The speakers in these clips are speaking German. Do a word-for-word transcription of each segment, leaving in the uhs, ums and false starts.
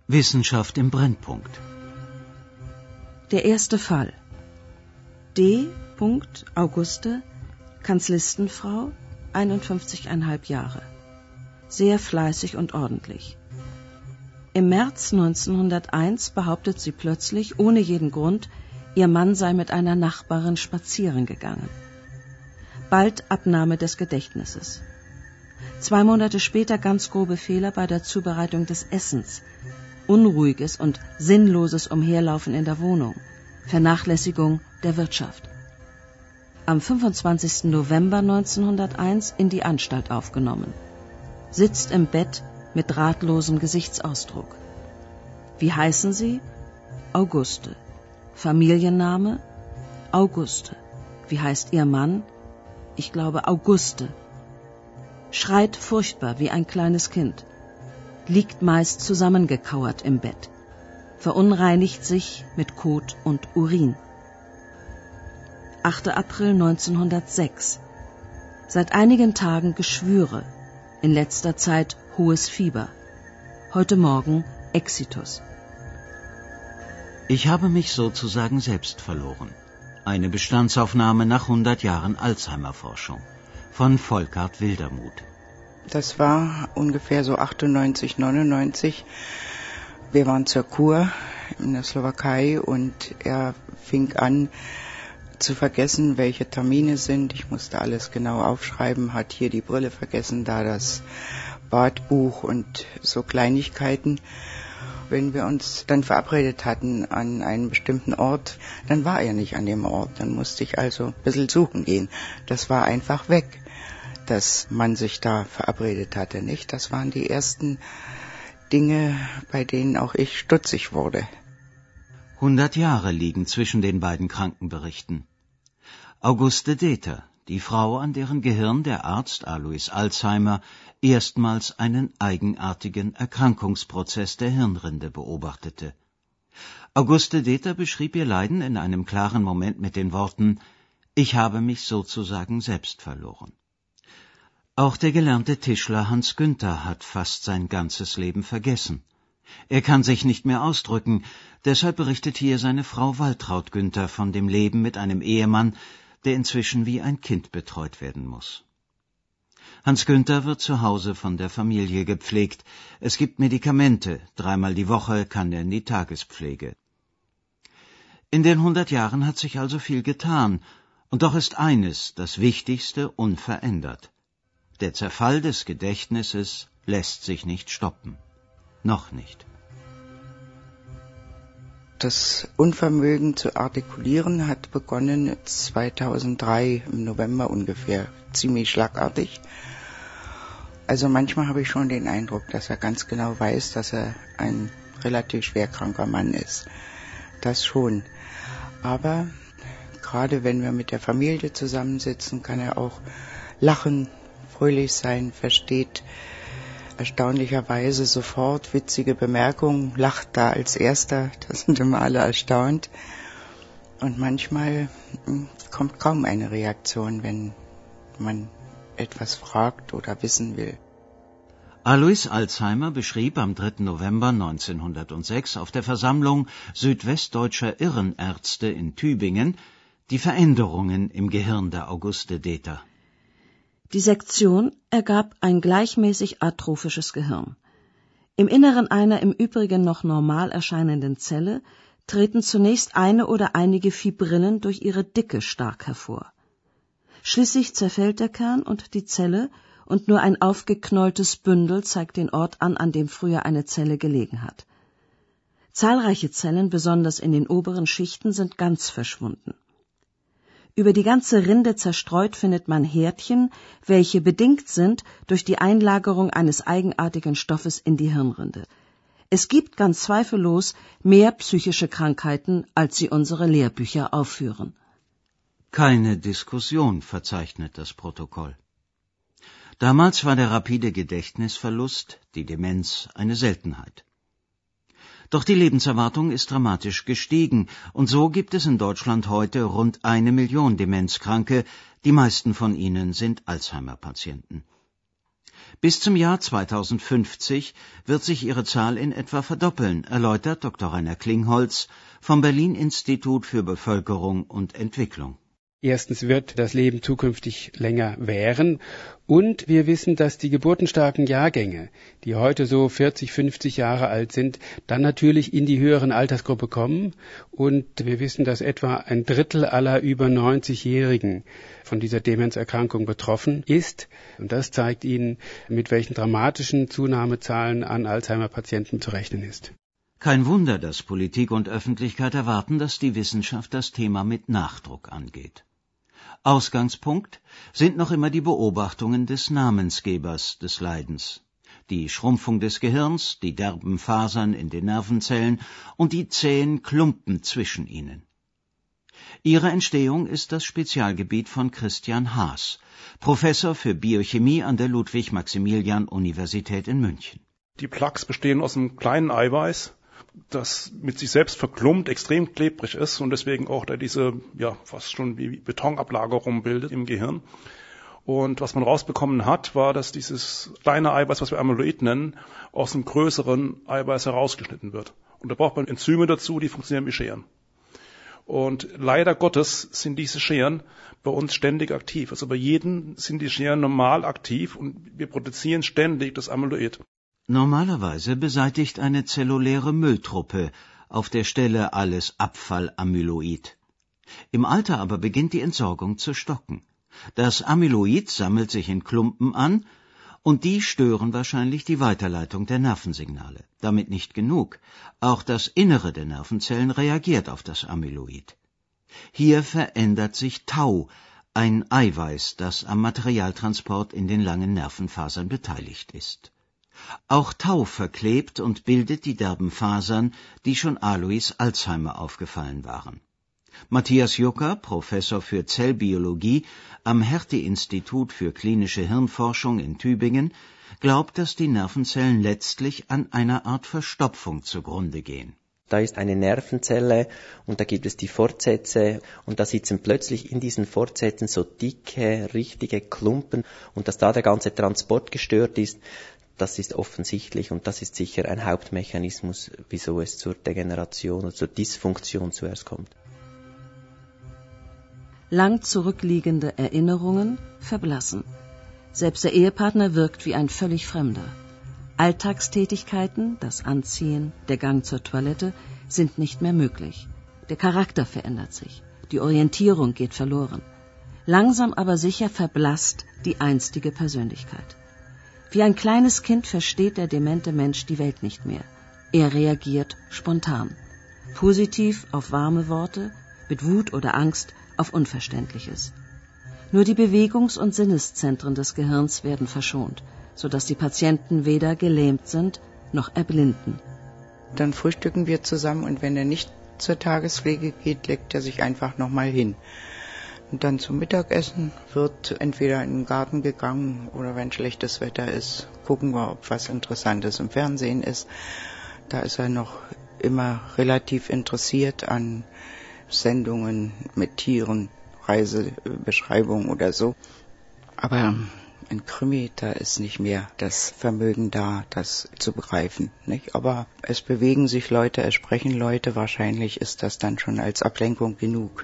Wissenschaft im Brennpunkt. Der erste Fall. D. Auguste, Kanzlistenfrau, einundfünfzig Komma fünf Jahre. Sehr fleißig und ordentlich. Im März neunzehnhunderteins behauptet sie plötzlich, ohne jeden Grund, ihr Mann sei mit einer Nachbarin spazieren gegangen. Bald Abnahme des Gedächtnisses. Zwei Monate später ganz grobe Fehler bei der Zubereitung des Essens. Unruhiges und sinnloses Umherlaufen in der Wohnung. Vernachlässigung der Wirtschaft. Am fünfundzwanzigsten November neunzehnhunderteins in die Anstalt aufgenommen. Sitzt im Bett mit ratlosem Gesichtsausdruck. Wie heißen Sie? Auguste. Familienname? Auguste. Wie heißt Ihr Mann? Ich glaube Auguste. Schreit furchtbar wie ein kleines Kind. Liegt meist zusammengekauert im Bett. Verunreinigt sich mit Kot und Urin. achter April neunzehnhundertsechs. Seit einigen Tagen Geschwüre. In letzter Zeit hohes Fieber. Heute Morgen Exitus. Ich habe mich sozusagen selbst verloren. Eine Bestandsaufnahme nach hundert Jahren Alzheimer-Forschung. Von Volkart Wildermuth. Das war ungefähr so achtundneunzig, neunundneunzig. Wir waren zur Kur in der Slowakei und er fing an zu vergessen, welche Termine sind. Ich musste alles genau aufschreiben, hat hier die Brille vergessen, da das Badbuch und so Kleinigkeiten. Wenn wir uns dann verabredet hatten an einem bestimmten Ort, dann war er nicht an dem Ort. Dann musste ich also ein bisschen suchen gehen. Das war einfach weg, dass man sich da verabredet hatte, nicht? Das waren die ersten Dinge, bei denen auch ich stutzig wurde. Hundert Jahre liegen zwischen den beiden Krankenberichten. Auguste Deter, die Frau, an deren Gehirn der Arzt Alois Alzheimer erstmals einen eigenartigen Erkrankungsprozess der Hirnrinde beobachtete. Auguste Deter beschrieb ihr Leiden in einem klaren Moment mit den Worten: Ich habe mich sozusagen selbst verloren. Auch der gelernte Tischler Hans Günther hat fast sein ganzes Leben vergessen. Er kann sich nicht mehr ausdrücken, deshalb berichtet hier seine Frau Waltraud Günther von dem Leben mit einem Ehemann, der inzwischen wie ein Kind betreut werden muss. Hans Günther wird zu Hause von der Familie gepflegt. Es gibt Medikamente, dreimal die Woche kann er in die Tagespflege. In den hundert Jahren hat sich also viel getan, und doch ist eines, das Wichtigste, unverändert. Der Zerfall des Gedächtnisses lässt sich nicht stoppen. Noch nicht. Das Unvermögen zu artikulieren hat begonnen zweitausenddrei, im November ungefähr, ziemlich schlagartig. Also manchmal habe ich schon den Eindruck, dass er ganz genau weiß, dass er ein relativ schwerkranker Mann ist. Das schon. Aber gerade wenn wir mit der Familie zusammensitzen, kann er auch lachen, fröhlich sein, versteht erstaunlicherweise sofort witzige Bemerkungen, lacht da als Erster, da sind immer alle erstaunt. Und manchmal kommt kaum eine Reaktion, wenn man etwas fragt oder wissen will. Alois Alzheimer beschrieb am dritten November neunzehnhundertsechs auf der Versammlung südwestdeutscher Irrenärzte in Tübingen die Veränderungen im Gehirn der Auguste Deter. Die Sektion ergab ein gleichmäßig atrophisches Gehirn. Im Inneren einer im Übrigen noch normal erscheinenden Zelle treten zunächst eine oder einige Fibrillen durch ihre Dicke stark hervor. Schließlich zerfällt der Kern und die Zelle, und nur ein aufgeknolltes Bündel zeigt den Ort an, an dem früher eine Zelle gelegen hat. Zahlreiche Zellen, besonders in den oberen Schichten, sind ganz verschwunden. Über die ganze Rinde zerstreut findet man Härtchen, welche bedingt sind durch die Einlagerung eines eigenartigen Stoffes in die Hirnrinde. Es gibt ganz zweifellos mehr psychische Krankheiten, als sie unsere Lehrbücher aufführen. Keine Diskussion verzeichnet das Protokoll. Damals war der rapide Gedächtnisverlust, die Demenz, eine Seltenheit. Doch die Lebenserwartung ist dramatisch gestiegen, und so gibt es in Deutschland heute rund eine Million Demenzkranke, die meisten von ihnen sind Alzheimer-Patienten. Bis zum Jahr zweitausendfünfzig wird sich ihre Zahl in etwa verdoppeln, erläutert Doktor Rainer Klingholz vom Berlin-Institut für Bevölkerung und Entwicklung. Erstens wird das Leben zukünftig länger währen und wir wissen, dass die geburtenstarken Jahrgänge, die heute so vierzig, fünfzig Jahre alt sind, dann natürlich in die höheren Altersgruppe kommen und wir wissen, dass etwa ein Drittel aller über neunzigjährigen von dieser Demenzerkrankung betroffen ist und das zeigt Ihnen, mit welchen dramatischen Zunahmezahlen an Alzheimer-Patienten zu rechnen ist. Kein Wunder, dass Politik und Öffentlichkeit erwarten, dass die Wissenschaft das Thema mit Nachdruck angeht. Ausgangspunkt sind noch immer die Beobachtungen des Namensgebers des Leidens. Die Schrumpfung des Gehirns, die derben Fasern in den Nervenzellen und die zähen Klumpen zwischen ihnen. Ihre Entstehung ist das Spezialgebiet von Christian Haas, Professor für Biochemie an der Ludwig-Maximilian-Universität in München. Die Plaques bestehen aus einem kleinen Eiweiß, das mit sich selbst verklumpt, extrem klebrig ist und deswegen auch da diese, ja, fast schon wie Betonablagerung bildet im Gehirn. Und was man rausbekommen hat, war, dass dieses kleine Eiweiß, was wir Amyloid nennen, aus einem größeren Eiweiß herausgeschnitten wird. Und da braucht man Enzyme dazu, die funktionieren wie Scheren. Und leider Gottes sind diese Scheren bei uns ständig aktiv. Also bei jedem sind die Scheren normal aktiv und wir produzieren ständig das Amyloid. Normalerweise beseitigt eine zelluläre Mülltruppe auf der Stelle alles Abfallamyloid. Im Alter aber beginnt die Entsorgung zu stocken. Das Amyloid sammelt sich in Klumpen an und die stören wahrscheinlich die Weiterleitung der Nervensignale. Damit nicht genug. Auch das Innere der Nervenzellen reagiert auf das Amyloid. Hier verändert sich Tau, ein Eiweiß, das am Materialtransport in den langen Nervenfasern beteiligt ist. Auch Tau verklebt und bildet die derben Fasern, die schon Alois Alzheimer aufgefallen waren. Matthias Jucker, Professor für Zellbiologie am Hertie-Institut für klinische Hirnforschung in Tübingen, glaubt, dass die Nervenzellen letztlich an einer Art Verstopfung zugrunde gehen. Da ist eine Nervenzelle und da gibt es die Fortsätze und da sitzen plötzlich in diesen Fortsätzen so dicke, richtige Klumpen und dass da der ganze Transport gestört ist, das ist offensichtlich und das ist sicher ein Hauptmechanismus, wieso es zur Degeneration oder zur Dysfunktion zuerst kommt. Lang zurückliegende Erinnerungen verblassen. Selbst der Ehepartner wirkt wie ein völlig Fremder. Alltagstätigkeiten, das Anziehen, der Gang zur Toilette, sind nicht mehr möglich. Der Charakter verändert sich. Die Orientierung geht verloren. Langsam aber sicher verblasst die einstige Persönlichkeit. Wie ein kleines Kind versteht der demente Mensch die Welt nicht mehr. Er reagiert spontan. Positiv auf warme Worte, mit Wut oder Angst auf Unverständliches. Nur die Bewegungs- und Sinneszentren des Gehirns werden verschont, sodass die Patienten weder gelähmt sind, noch erblinden. Dann frühstücken wir zusammen und wenn er nicht zur Tagespflege geht, legt er sich einfach nochmal hin. Und dann zum Mittagessen wird entweder in den Garten gegangen oder wenn schlechtes Wetter ist, gucken wir, ob was Interessantes im Fernsehen ist. Da ist er noch immer relativ interessiert an Sendungen mit Tieren, Reisebeschreibungen oder so. Aber ein Krimi, da ist nicht mehr das Vermögen da, das zu begreifen, nicht? Aber es bewegen sich Leute, es sprechen Leute, wahrscheinlich ist das dann schon als Ablenkung genug.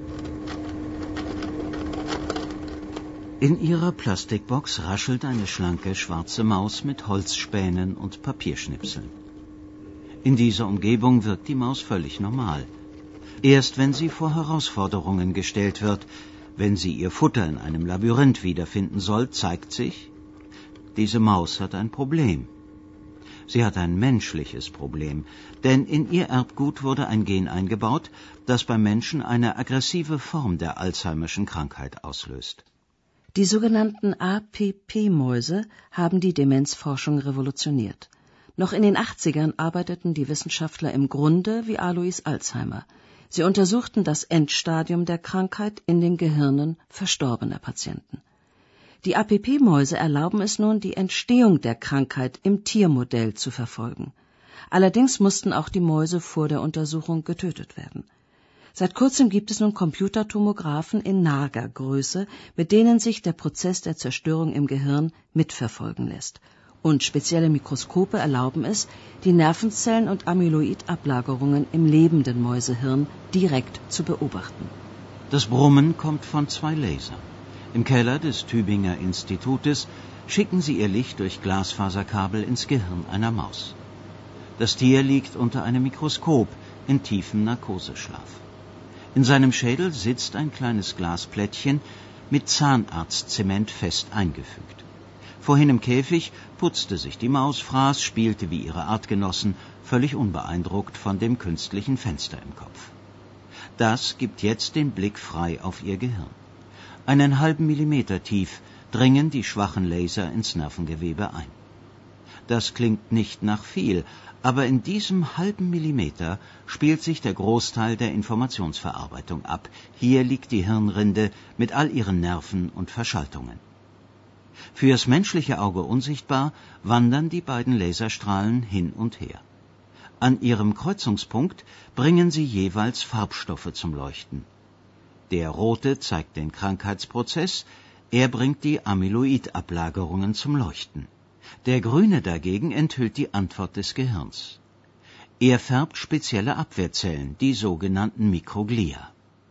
In ihrer Plastikbox raschelt eine schlanke schwarze Maus mit Holzspänen und Papierschnipseln. In dieser Umgebung wirkt die Maus völlig normal. Erst wenn sie vor Herausforderungen gestellt wird, wenn sie ihr Futter in einem Labyrinth wiederfinden soll, zeigt sich, diese Maus hat ein Problem. Sie hat ein menschliches Problem, denn in ihr Erbgut wurde ein Gen eingebaut, das beim Menschen eine aggressive Form der Alzheimerschen Krankheit auslöst. Die sogenannten A P P-Mäuse haben die Demenzforschung revolutioniert. Noch in den achtzigern arbeiteten die Wissenschaftler im Grunde wie Alois Alzheimer. Sie untersuchten das Endstadium der Krankheit in den Gehirnen verstorbener Patienten. Die A P P-Mäuse erlauben es nun, die Entstehung der Krankheit im Tiermodell zu verfolgen. Allerdings mussten auch die Mäuse vor der Untersuchung getötet werden. Seit kurzem gibt es nun Computertomographen in Nagergröße, mit denen sich der Prozess der Zerstörung im Gehirn mitverfolgen lässt. Und spezielle Mikroskope erlauben es, die Nervenzellen und Amyloidablagerungen im lebenden Mäusehirn direkt zu beobachten. Das Brummen kommt von zwei Lasern. Im Keller des Tübinger Institutes schicken sie ihr Licht durch Glasfaserkabel ins Gehirn einer Maus. Das Tier liegt unter einem Mikroskop in tiefem Narkoseschlaf. In seinem Schädel sitzt ein kleines Glasplättchen mit Zahnarztzement fest eingefügt. Vorhin im Käfig putzte sich die Maus, fraß, spielte wie ihre Artgenossen, völlig unbeeindruckt von dem künstlichen Fenster im Kopf. Das gibt jetzt den Blick frei auf ihr Gehirn. Einen halben Millimeter tief dringen die schwachen Laser ins Nervengewebe ein. Das klingt nicht nach viel, aber in diesem halben Millimeter spielt sich der Großteil der Informationsverarbeitung ab. Hier liegt die Hirnrinde mit all ihren Nerven und Verschaltungen. Fürs menschliche Auge unsichtbar wandern die beiden Laserstrahlen hin und her. An ihrem Kreuzungspunkt bringen sie jeweils Farbstoffe zum Leuchten. Der rote zeigt den Krankheitsprozess, er bringt die Amyloidablagerungen zum Leuchten. Der grüne dagegen enthüllt die Antwort des Gehirns. Er färbt spezielle Abwehrzellen, die sogenannten Mikroglia.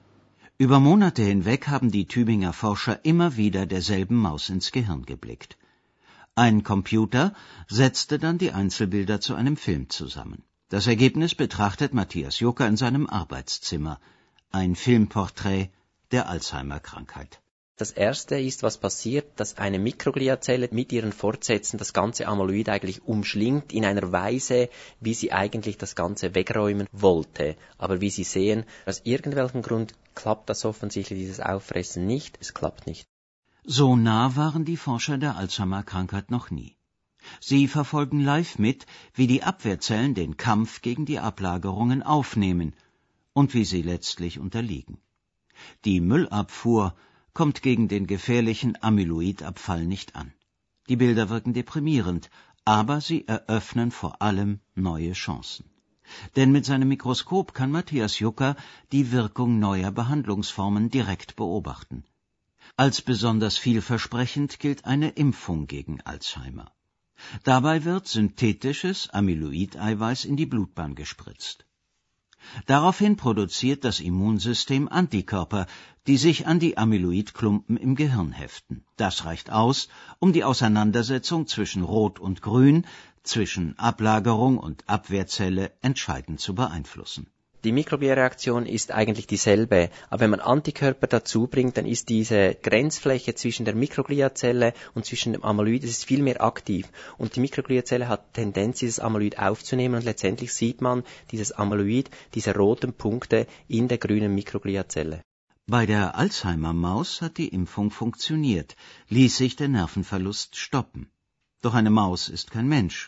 Über Monate hinweg haben die Tübinger Forscher immer wieder derselben Maus ins Gehirn geblickt. Ein Computer setzte dann die Einzelbilder zu einem Film zusammen. Das Ergebnis betrachtet Matthias Jucker in seinem Arbeitszimmer. Ein Filmporträt der Alzheimer-Krankheit. Das erste ist, was passiert, dass eine Mikrogliazelle mit ihren Fortsätzen das ganze Amyloid eigentlich umschlingt in einer Weise, wie sie eigentlich das Ganze wegräumen wollte. Aber wie Sie sehen, aus irgendwelchem Grund klappt das offensichtlich, dieses Auffressen nicht. Es klappt nicht. So nah waren die Forscher der Alzheimer-Krankheit noch nie. Sie verfolgen live mit, wie die Abwehrzellen den Kampf gegen die Ablagerungen aufnehmen und wie sie letztlich unterliegen. Die Müllabfuhr kommt gegen den gefährlichen Amyloidabfall nicht an. Die Bilder wirken deprimierend, aber sie eröffnen vor allem neue Chancen. Denn mit seinem Mikroskop kann Matthias Jucker die Wirkung neuer Behandlungsformen direkt beobachten. Als besonders vielversprechend gilt eine Impfung gegen Alzheimer. Dabei wird synthetisches Amyloid-Eiweiß in die Blutbahn gespritzt. Daraufhin produziert das Immunsystem Antikörper, die sich an die Amyloidklumpen im Gehirn heften. Das reicht aus, um die Auseinandersetzung zwischen Rot und Grün, zwischen Ablagerung und Abwehrzelle entscheidend zu beeinflussen. Die Mikroglia-Reaktion ist eigentlich dieselbe, aber wenn man Antikörper dazu bringt, dann ist diese Grenzfläche zwischen der Mikrogliazelle und zwischen dem Amyloid, das ist viel mehr aktiv. Und die Mikrogliazelle hat Tendenz, dieses Amyloid aufzunehmen und letztendlich sieht man dieses Amyloid, diese roten Punkte in der grünen Mikrogliazelle. Bei der Alzheimer-Maus hat die Impfung funktioniert, ließ sich der Nervenverlust stoppen. Doch eine Maus ist kein Mensch.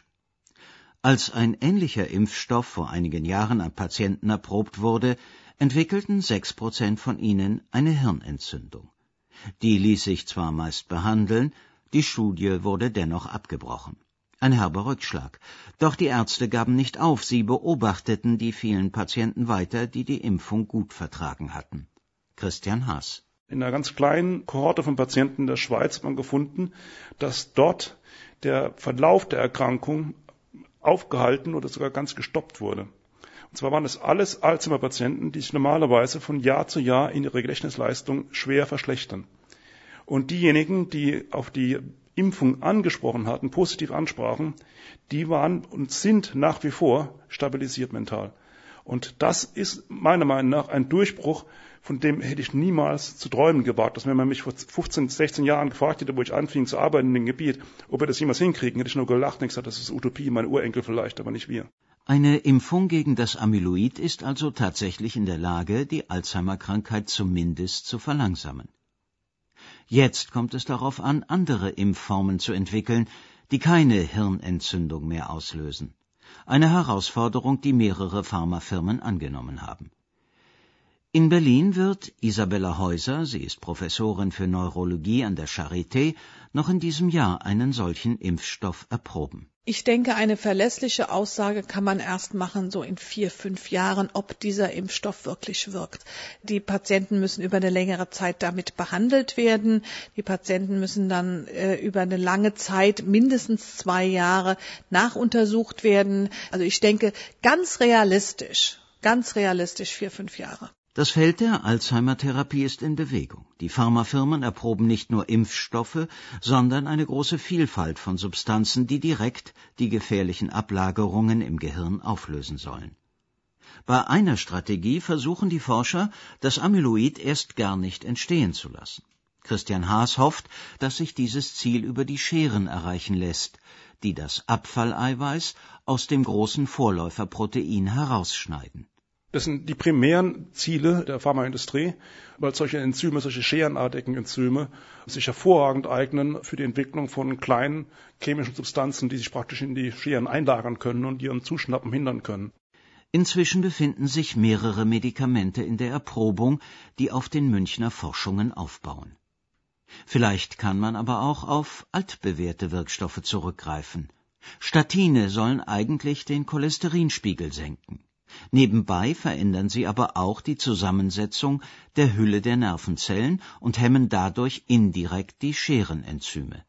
Als ein ähnlicher Impfstoff vor einigen Jahren an Patienten erprobt wurde, entwickelten sechs Prozent von ihnen eine Hirnentzündung. Die ließ sich zwar meist behandeln, die Studie wurde dennoch abgebrochen. Ein herber Rückschlag. Doch die Ärzte gaben nicht auf, sie beobachteten die vielen Patienten weiter, die die Impfung gut vertragen hatten. Christian Haas. In einer ganz kleinen Kohorte von Patienten in der Schweiz hat man gefunden, dass dort der Verlauf der Erkrankung aufgehalten oder sogar ganz gestoppt wurde. Und zwar waren es alles Alzheimer-Patienten, die sich normalerweise von Jahr zu Jahr in ihrer Gedächtnisleistung schwer verschlechtern. Und diejenigen, die auf die Impfung angesprochen hatten, positiv ansprachen, die waren und sind nach wie vor stabilisiert mental. Und das ist meiner Meinung nach ein Durchbruch, von dem hätte ich niemals zu träumen gewagt. Dass wenn man mich vor fünfzehn, sechzehn Jahren gefragt hätte, wo ich anfing zu arbeiten in dem Gebiet, ob wir das jemals hinkriegen, hätte ich nur gelacht und gesagt, das ist Utopie, meine Urenkel vielleicht, aber nicht wir. Eine Impfung gegen das Amyloid ist also tatsächlich in der Lage, die Alzheimer-Krankheit zumindest zu verlangsamen. Jetzt kommt es darauf an, andere Impfformen zu entwickeln, die keine Hirnentzündung mehr auslösen. Eine Herausforderung, die mehrere Pharmafirmen angenommen haben. In Berlin wird Isabella Heuser, sie ist Professorin für Neurologie an der Charité, noch in diesem Jahr einen solchen Impfstoff erproben. Ich denke, eine verlässliche Aussage kann man erst machen, so in vier, fünf Jahren, ob dieser Impfstoff wirklich wirkt. Die Patienten müssen über eine längere Zeit damit behandelt werden. Die Patienten müssen dann äh, über eine lange Zeit, mindestens zwei Jahre, nachuntersucht werden. Also ich denke, ganz realistisch, ganz realistisch vier, fünf Jahre. Das Feld der Alzheimer-Therapie ist in Bewegung. Die Pharmafirmen erproben nicht nur Impfstoffe, sondern eine große Vielfalt von Substanzen, die direkt die gefährlichen Ablagerungen im Gehirn auflösen sollen. Bei einer Strategie versuchen die Forscher, das Amyloid erst gar nicht entstehen zu lassen. Christian Haas hofft, dass sich dieses Ziel über die Scheren erreichen lässt, die das Abfalleiweiß aus dem großen Vorläuferprotein herausschneiden. Das sind die primären Ziele der Pharmaindustrie, weil solche Enzyme, solche scherenartigen Enzyme sich hervorragend eignen für die Entwicklung von kleinen chemischen Substanzen, die sich praktisch in die Scheren einlagern können und ihren Zuschnappen hindern können. Inzwischen befinden sich mehrere Medikamente in der Erprobung, die auf den Münchner Forschungen aufbauen. Vielleicht kann man aber auch auf altbewährte Wirkstoffe zurückgreifen. Statine sollen eigentlich den Cholesterinspiegel senken. Nebenbei verändern sie aber auch die Zusammensetzung der Hülle der Nervenzellen und hemmen dadurch indirekt die Scherenenzyme.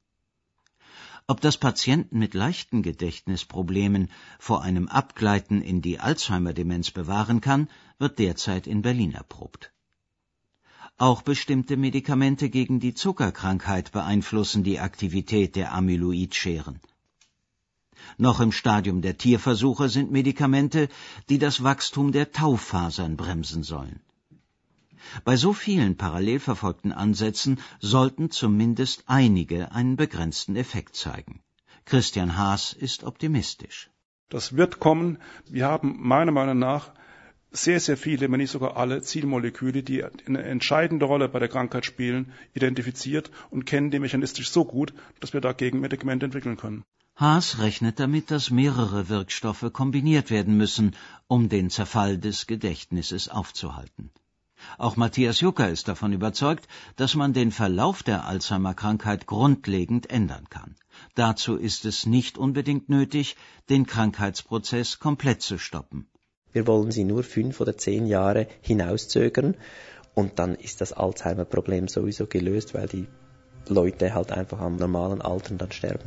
Ob das Patienten mit leichten Gedächtnisproblemen vor einem Abgleiten in die Alzheimer-Demenz bewahren kann, wird derzeit in Berlin erprobt. Auch bestimmte Medikamente gegen die Zuckerkrankheit beeinflussen die Aktivität der Amyloidscheren. Noch im Stadium der Tierversuche sind Medikamente, die das Wachstum der Taufasern bremsen sollen. Bei so vielen parallel verfolgten Ansätzen sollten zumindest einige einen begrenzten Effekt zeigen. Christian Haas ist optimistisch. Das wird kommen. Wir haben meiner Meinung nach sehr, sehr viele, wenn nicht sogar alle Zielmoleküle, die eine entscheidende Rolle bei der Krankheit spielen, identifiziert und kennen die mechanistisch so gut, dass wir dagegen Medikamente entwickeln können. Haas rechnet damit, dass mehrere Wirkstoffe kombiniert werden müssen, um den Zerfall des Gedächtnisses aufzuhalten. Auch Matthias Jucker ist davon überzeugt, dass man den Verlauf der Alzheimer-Krankheit grundlegend ändern kann. Dazu ist es nicht unbedingt nötig, den Krankheitsprozess komplett zu stoppen. Wir wollen sie nur fünf oder zehn Jahre hinauszögern und dann ist das Alzheimer-Problem sowieso gelöst, weil die Leute halt einfach am normalen Alter dann sterben.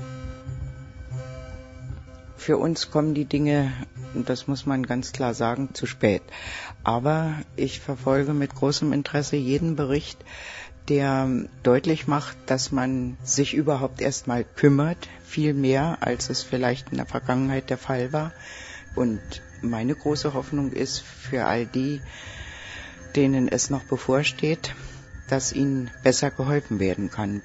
Für uns kommen die Dinge, das muss man ganz klar sagen, zu spät. Aber ich verfolge mit großem Interesse jeden Bericht, der deutlich macht, dass man sich überhaupt erstmal kümmert, viel mehr, als es vielleicht in der Vergangenheit der Fall war. Und meine große Hoffnung ist für all die, denen es noch bevorsteht, dass ihnen besser geholfen werden kann.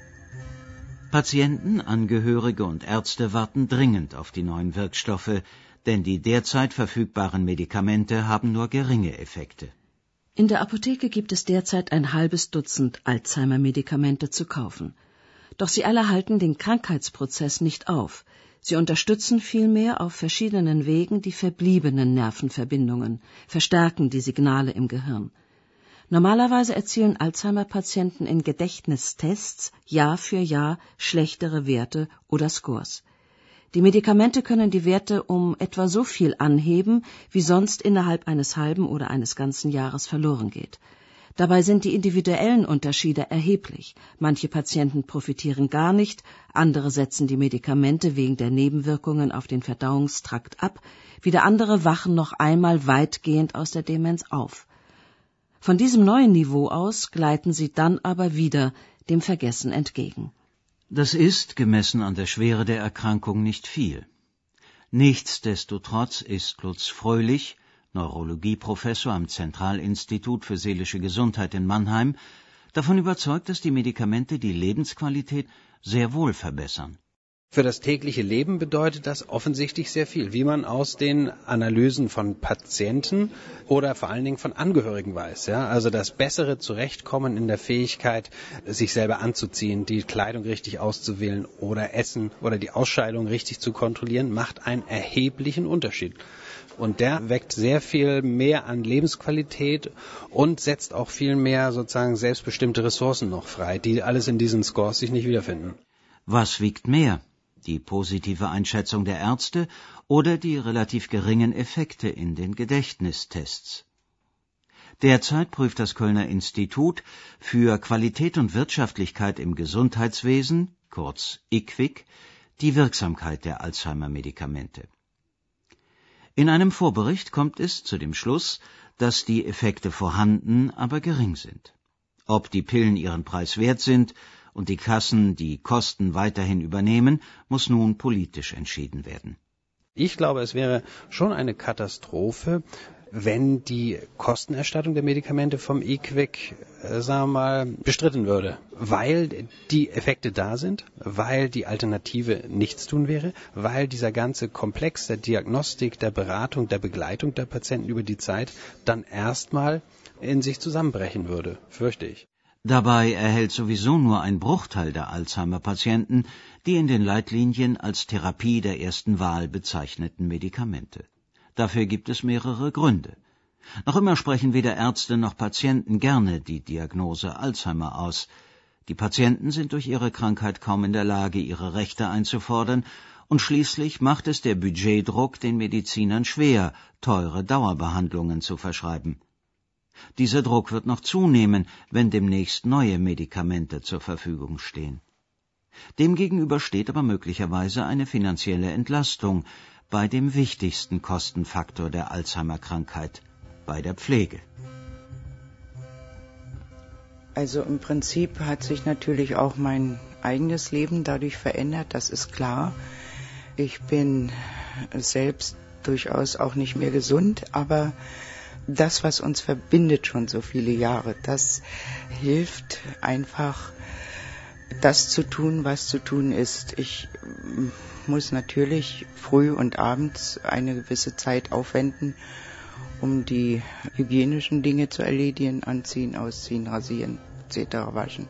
Patienten, Angehörige und Ärzte warten dringend auf die neuen Wirkstoffe, denn die derzeit verfügbaren Medikamente haben nur geringe Effekte. In der Apotheke gibt es derzeit ein halbes Dutzend Alzheimer-Medikamente zu kaufen. Doch sie alle halten den Krankheitsprozess nicht auf. Sie unterstützen vielmehr auf verschiedenen Wegen die verbliebenen Nervenverbindungen, verstärken die Signale im Gehirn. Normalerweise erzielen Alzheimer-Patienten in Gedächtnistests Jahr für Jahr schlechtere Werte oder Scores. Die Medikamente können die Werte um etwa so viel anheben, wie sonst innerhalb eines halben oder eines ganzen Jahres verloren geht. Dabei sind die individuellen Unterschiede erheblich. Manche Patienten profitieren gar nicht, andere setzen die Medikamente wegen der Nebenwirkungen auf den Verdauungstrakt ab, wieder andere wachen noch einmal weitgehend aus der Demenz auf. Von diesem neuen Niveau aus gleiten sie dann aber wieder dem Vergessen entgegen. Das ist, gemessen an der Schwere der Erkrankung, nicht viel. Nichtsdestotrotz ist Lutz Fröhlich, Neurologieprofessor am Zentralinstitut für seelische Gesundheit in Mannheim, davon überzeugt, dass die Medikamente die Lebensqualität sehr wohl verbessern. Für das tägliche Leben bedeutet das offensichtlich sehr viel, wie man aus den Analysen von Patienten oder vor allen Dingen von Angehörigen weiß. Ja? Also das bessere Zurechtkommen in der Fähigkeit, sich selber anzuziehen, die Kleidung richtig auszuwählen oder Essen oder die Ausscheidung richtig zu kontrollieren, macht einen erheblichen Unterschied. Und der weckt sehr viel mehr an Lebensqualität und setzt auch viel mehr sozusagen selbstbestimmte Ressourcen noch frei, die alles in diesen Scores sich nicht wiederfinden. Was wiegt mehr? Die positive Einschätzung der Ärzte oder die relativ geringen Effekte in den Gedächtnistests? Derzeit prüft das Kölner Institut für Qualität und Wirtschaftlichkeit im Gesundheitswesen, kurz I Q W I C, die Wirksamkeit der Alzheimer-Medikamente. In einem Vorbericht kommt es zu dem Schluss, dass die Effekte vorhanden, aber gering sind. Ob die Pillen ihren Preis wert sind und die Kassen die Kosten weiterhin übernehmen, muss nun politisch entschieden werden. Ich glaube, es wäre schon eine Katastrophe, wenn die Kostenerstattung der Medikamente vom I Q W I C, äh, sagen wir mal, bestritten würde. Weil die Effekte da sind, weil die Alternative Nichtstun wäre, weil dieser ganze Komplex der Diagnostik, der Beratung, der Begleitung der Patienten über die Zeit dann erstmal in sich zusammenbrechen würde, fürchte ich. Dabei erhält sowieso nur ein Bruchteil der Alzheimer-Patienten die in den Leitlinien als Therapie der ersten Wahl bezeichneten Medikamente. Dafür gibt es mehrere Gründe. Noch immer sprechen weder Ärzte noch Patienten gerne die Diagnose Alzheimer aus. Die Patienten sind durch ihre Krankheit kaum in der Lage, ihre Rechte einzufordern, und schließlich macht es der Budgetdruck den Medizinern schwer, teure Dauerbehandlungen zu verschreiben. Dieser Druck wird noch zunehmen, wenn demnächst neue Medikamente zur Verfügung stehen. Demgegenüber steht aber möglicherweise eine finanzielle Entlastung bei dem wichtigsten Kostenfaktor der Alzheimer-Krankheit, bei der Pflege. Also im Prinzip hat sich natürlich auch mein eigenes Leben dadurch verändert, das ist klar. Ich bin selbst durchaus auch nicht mehr gesund, aber das, was uns verbindet schon so viele Jahre, das hilft einfach, das zu tun, was zu tun ist. Ich muss natürlich früh und abends eine gewisse Zeit aufwenden, um die hygienischen Dinge zu erledigen, anziehen, ausziehen, rasieren et cetera waschen.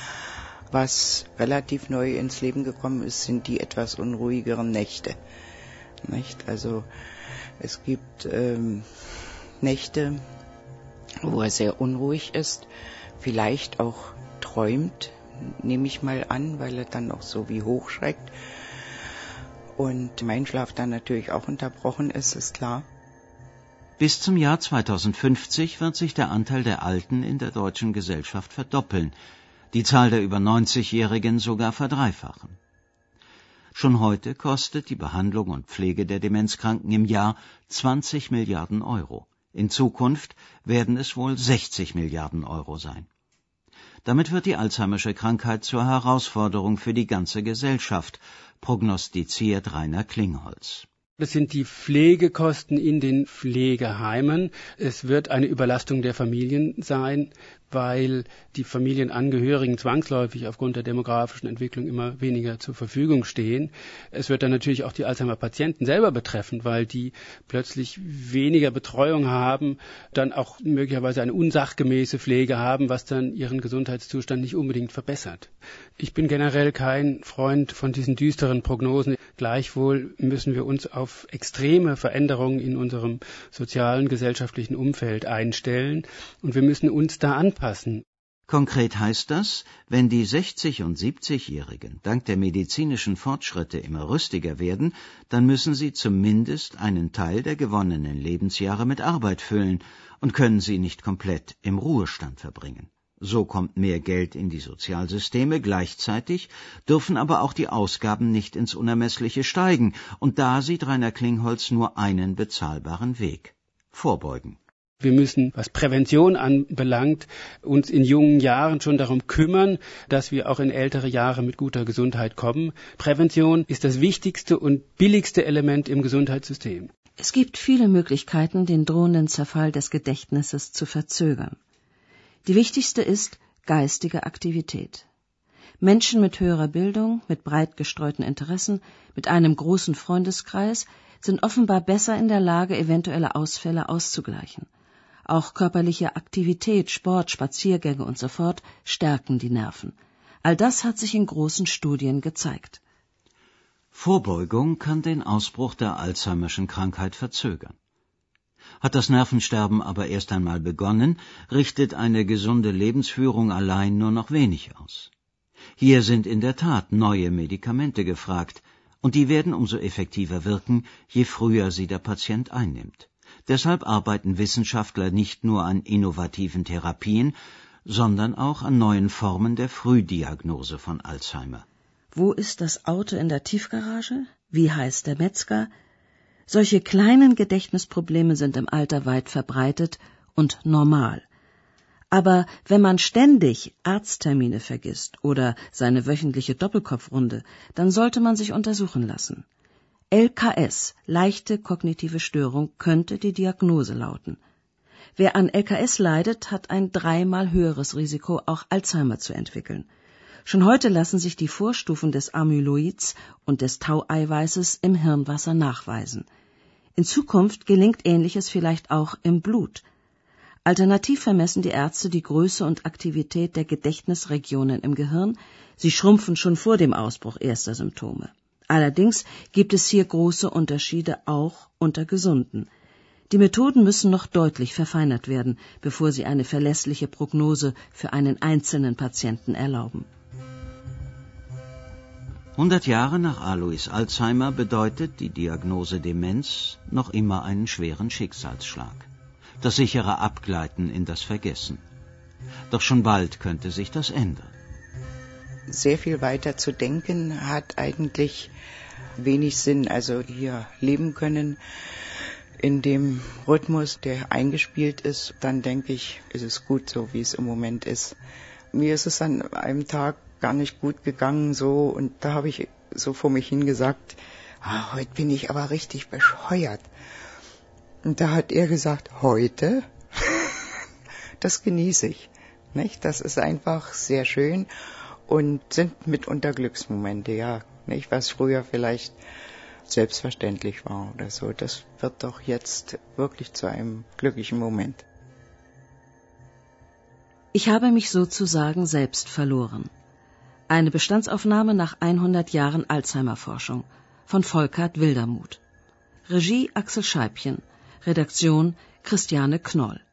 Was relativ neu ins Leben gekommen ist, sind die etwas unruhigeren Nächte. Nicht? Also es gibt ähm, Nächte, wo er sehr unruhig ist, vielleicht auch träumt, nehme ich mal an, weil er dann auch so wie hochschreckt. Und mein Schlaf dann natürlich auch unterbrochen ist, ist klar. Bis zum Jahr zweitausendfünfzig wird sich der Anteil der Alten in der deutschen Gesellschaft verdoppeln, die Zahl der über neunzigjährigen sogar verdreifachen. Schon heute kostet die Behandlung und Pflege der Demenzkranken im Jahr zwanzig Milliarden Euro. In Zukunft werden es wohl sechzig Milliarden Euro sein. Damit wird die Alzheimersche Krankheit zur Herausforderung für die ganze Gesellschaft, prognostiziert Rainer Klingholz. Das sind die Pflegekosten in den Pflegeheimen. Es wird eine Überlastung der Familien sein, weil die Familienangehörigen zwangsläufig aufgrund der demografischen Entwicklung immer weniger zur Verfügung stehen. Es wird dann natürlich auch die Alzheimer-Patienten selber betreffen, weil die plötzlich weniger Betreuung haben, dann auch möglicherweise eine unsachgemäße Pflege haben, was dann ihren Gesundheitszustand nicht unbedingt verbessert. Ich bin generell kein Freund von diesen düsteren Prognosen. Gleichwohl müssen wir uns auf extreme Veränderungen in unserem sozialen, gesellschaftlichen Umfeld einstellen und wir müssen uns da anpassen. Konkret heißt das, wenn die sechzig- und siebzigjährigen dank der medizinischen Fortschritte immer rüstiger werden, dann müssen sie zumindest einen Teil der gewonnenen Lebensjahre mit Arbeit füllen und können sie nicht komplett im Ruhestand verbringen. So kommt mehr Geld in die Sozialsysteme, gleichzeitig dürfen aber auch die Ausgaben nicht ins Unermessliche steigen, und da sieht Rainer Klingholz nur einen bezahlbaren Weg: Vorbeugen. Wir müssen, was Prävention anbelangt, uns in jungen Jahren schon darum kümmern, dass wir auch in ältere Jahre mit guter Gesundheit kommen. Prävention ist das wichtigste und billigste Element im Gesundheitssystem. Es gibt viele Möglichkeiten, den drohenden Zerfall des Gedächtnisses zu verzögern. Die wichtigste ist geistige Aktivität. Menschen mit höherer Bildung, mit breit gestreuten Interessen, mit einem großen Freundeskreis sind offenbar besser in der Lage, eventuelle Ausfälle auszugleichen. Auch körperliche Aktivität, Sport, Spaziergänge und so fort stärken die Nerven. All das hat sich in großen Studien gezeigt. Vorbeugung kann den Ausbruch der Alzheimerschen Krankheit verzögern. Hat das Nervensterben aber erst einmal begonnen, richtet eine gesunde Lebensführung allein nur noch wenig aus. Hier sind in der Tat neue Medikamente gefragt, und die werden umso effektiver wirken, je früher sie der Patient einnimmt. Deshalb arbeiten Wissenschaftler nicht nur an innovativen Therapien, sondern auch an neuen Formen der Frühdiagnose von Alzheimer. Wo ist das Auto in der Tiefgarage? Wie heißt der Metzger? Solche kleinen Gedächtnisprobleme sind im Alter weit verbreitet und normal. Aber wenn man ständig Arzttermine vergisst oder seine wöchentliche Doppelkopfrunde, dann sollte man sich untersuchen lassen. L K S, leichte kognitive Störung, könnte die Diagnose lauten. Wer an L K S leidet, hat ein dreimal höheres Risiko, auch Alzheimer zu entwickeln. Schon heute lassen sich die Vorstufen des Amyloids und des Tau-Eiweißes im Hirnwasser nachweisen. In Zukunft gelingt Ähnliches vielleicht auch im Blut. Alternativ vermessen die Ärzte die Größe und Aktivität der Gedächtnisregionen im Gehirn. Sie schrumpfen schon vor dem Ausbruch erster Symptome. Allerdings gibt es hier große Unterschiede auch unter Gesunden. Die Methoden müssen noch deutlich verfeinert werden, bevor sie eine verlässliche Prognose für einen einzelnen Patienten erlauben. hundert Jahre nach Alois Alzheimer bedeutet die Diagnose Demenz noch immer einen schweren Schicksalsschlag. Das sichere Abgleiten in das Vergessen. Doch schon bald könnte sich das ändern. Sehr viel weiter zu denken hat eigentlich wenig Sinn. Also hier leben können in dem Rhythmus, der eingespielt ist, dann denke ich, ist es gut so, wie es im Moment ist. Mir ist es an einem Tag gar nicht gut gegangen so und da habe ich so vor mich hingesagt, ah, heute bin ich aber richtig bescheuert. Und da hat er gesagt, heute? Das genieße ich. Nicht? Das ist einfach sehr schön und sind mitunter Glücksmomente, ja. Nicht? Was früher vielleicht selbstverständlich war oder so. Das wird doch jetzt wirklich zu einem glücklichen Moment. Ich habe mich sozusagen selbst verloren. Eine Bestandsaufnahme nach hundert Jahren Alzheimer-Forschung von Volkert Wildermuth. Regie Axel Scheibchen. Redaktion Christiane Knoll.